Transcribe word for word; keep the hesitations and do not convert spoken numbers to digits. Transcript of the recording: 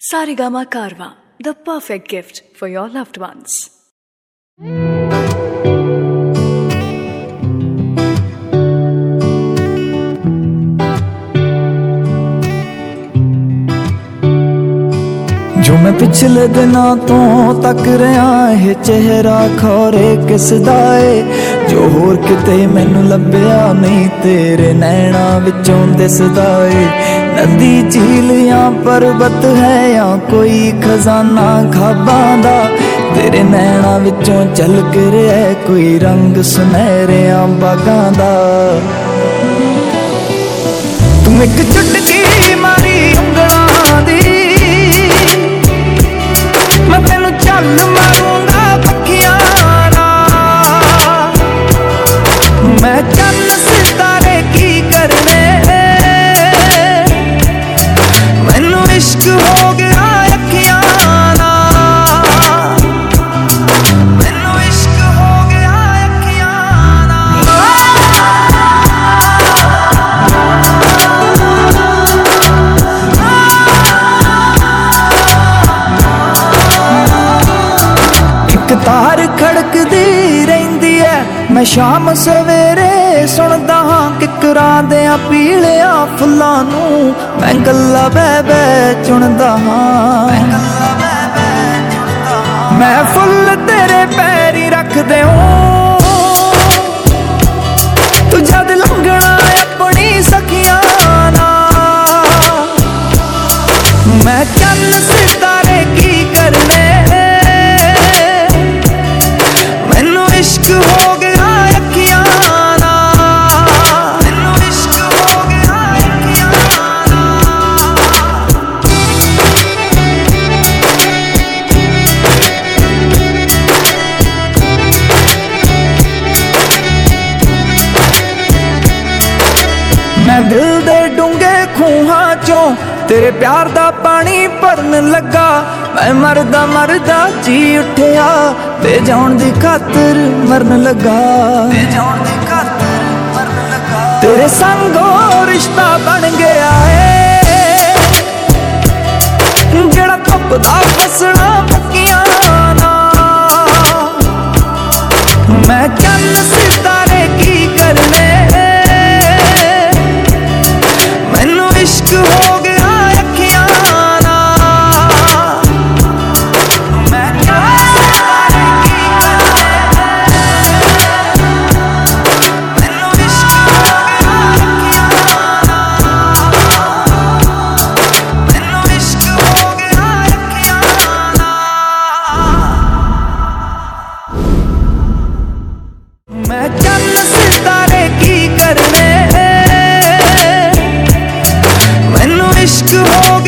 Saregama Karwa, the perfect gift for your loved ones. जो मैं पिछले दिनों तो तक रहा है चेहरा खौरे किस दा ए जो होर किते मैनू लभ्या नहीं तेरे नैना विचों दिसदा ए नदी झील या पर्वत है या कोई खजाना खाबां दा तेरे नैना विचों झलक रहा कोई रंग सुनहरिया बागां दा तू एक चुटकी मारी उंगलां दी मैं तेनू चल मारूंगा पखियां नाल मैं चन्न सितारे की करने मैनू इश्क हो गया अखियां नाल मैनू इश्क हो गया अखियां तार खड़कदी रहिंदी है मैं शाम सवेरे सुनदा हां किकरां देयां पीलियां फुल्लां नूं मैं गल्लां बह बह चुनदा हां मैं फुल तेरे पैरी रख देऊं तू जद लंघना अपनी सखियां नाल मैं चन्न सितारे की करने इश्क हो गया अखियां नाल मैनू इश्क हो गया अखियां मैं दिल दे डूंगे खूहां चों तेरे प्यार दा पानी भरन लगा मैं मरदा मरदा जी उठिया ते जान दी खातर मरन लगा ते जान दी खातर मरन लगा तेरे संगो रिश्ता बन गया है जेड़ा धुपदा फसना पक्कियां नाल मैं चन्न सितारे की करने मैनू इश्क हो गया मैं चन्न सितारे की करने मैनू इश्क हो